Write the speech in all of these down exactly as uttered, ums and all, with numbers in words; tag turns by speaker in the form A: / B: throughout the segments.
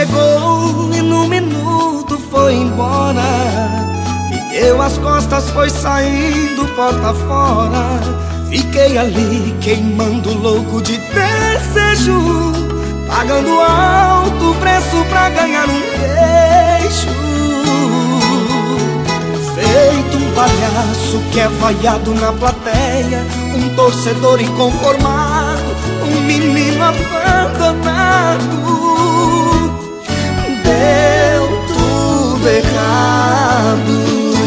A: chegou e num minuto foi embora, e deu as costas, foi saindo porta fora. Fiquei ali queimando louco de desejo, pagando alto preço pra ganhar um beijo. Feito um palhaço que é vaiado na plateia, um torcedor inconformado, um menino abandonado. Deu tudo errado.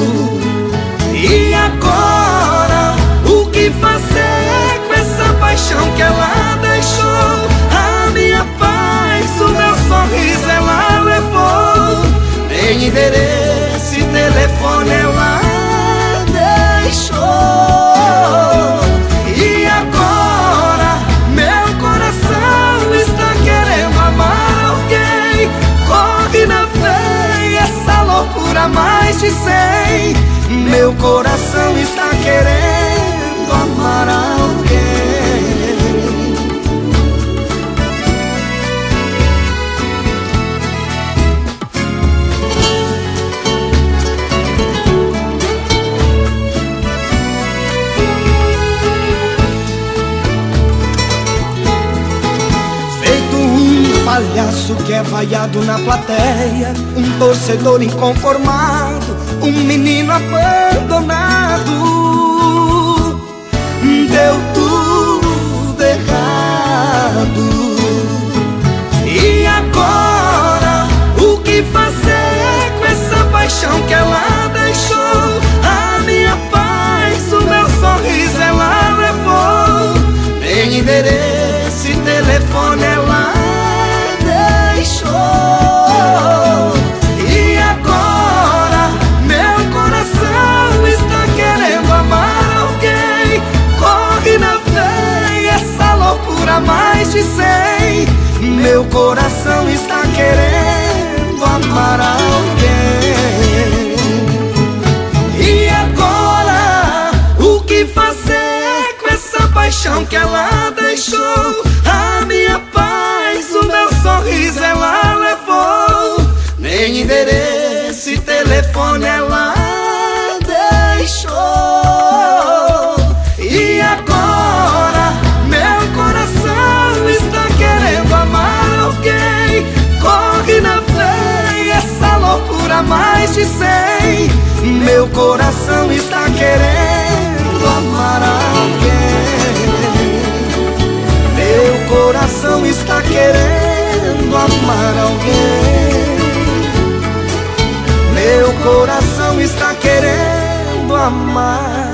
A: E agora, o que fazer com essa paixão que ela deixou? A minha paz, o meu sorriso ela levou. Nem endereço e telefone ela deixou. E agora, meu coração está querendo amar alguém. Corre na veia essa loucura mais de cem. Meu coração está querendo amar alguém. Feito um palhaço que é vaiado na plateia, um torcedor inconformado, um menino abandonado. Deu tudo errado. E agora, o que fazer com essa paixão que ela deixou? A minha paz, o meu sorriso ela levou. Nem endereço e telefone ela deixou. E agora, meu coração está querendo amar alguém. Corre na veia essa loucura mais de cem. Meu coração está querendo amar alguém. E agora, o que fazer com essa paixão que ela deixou? A minha paz, o meu sorriso ela levou. Nem endereço e telefone ela deixou. E agora, meu coração está querendo amar alguém. Corre na veia essa loucura mais de cem. Meu coração está querendo amar alguém. Meu coração está querendo amar alguém. Meu coração está querendo amar